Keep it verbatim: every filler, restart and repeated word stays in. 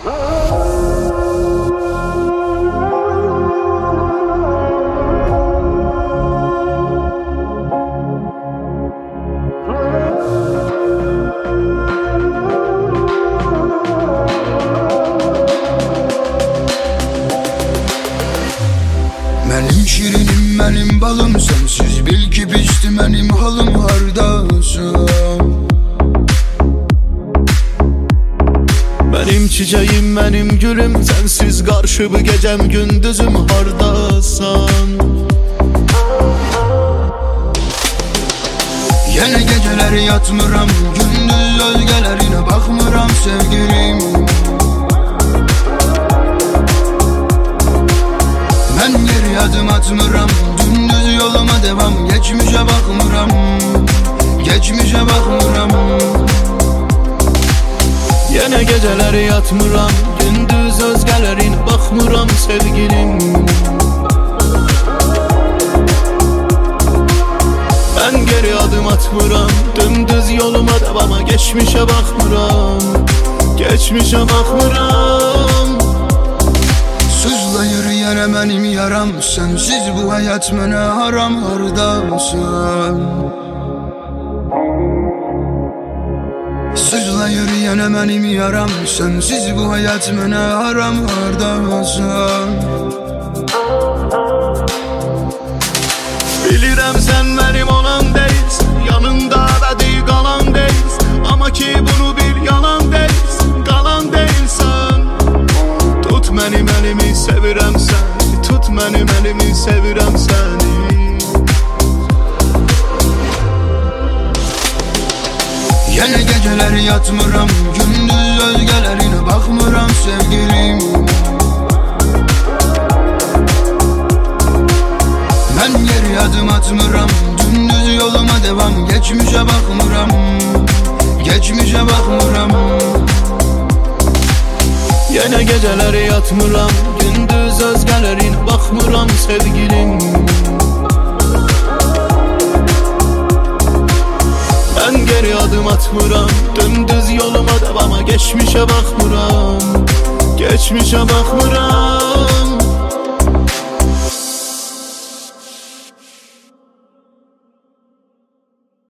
Mənim şirinim, mənim balım, sensiz bil ki pişti mənim halım hardasın. Mənim çiçəyim, mənim gülüm, sensiz qarşı bu gecəm gündüzüm hardasan. Yenə gecələri yatmıram, gündüz özgələrinə baxmıram sevgilim. Mən geri adım atmıram, gündüz yoluma devam, geçmişe bakmıram, geçmişe bakmıram. Yenə gecələri yatmıram, gündüz özgələrin baxmıram sevgilim. Mən geri adım atmıram, dümdüz yoluma devama, geçmişe bakmıram, geçmişe bakmıram. Sızla yürüyene benim yaram, sensiz bu hayat mənə haram hardasın. Sızla yürüyene benim yaram, sensiz bu hayat mənə haram hardasın. Bilirəm sən mənim olan deyilsin, yanımda əbədi qalan deyilsin. Amma ki bunu bil, yalan deyilsin, qalan deyilsən. Tut mənim əlimi, sevirəm səni, tut mənim əlimi, sevirəm səni. Yenə gecələri yatmıram, gündüz özgələrinə baxmıram sevgilim. Mən geri adım atmıram, gündüz yoluma devam, geçmişe bakmıram, geçmişe bakmıram. Yenə gecələri yatmıram, gündüz özgələrin baxmıram sevgilim. Mən geri adım atmıram, dümdüz yoluma devama, geçmişe bakmıram, geçmişe bakmıram.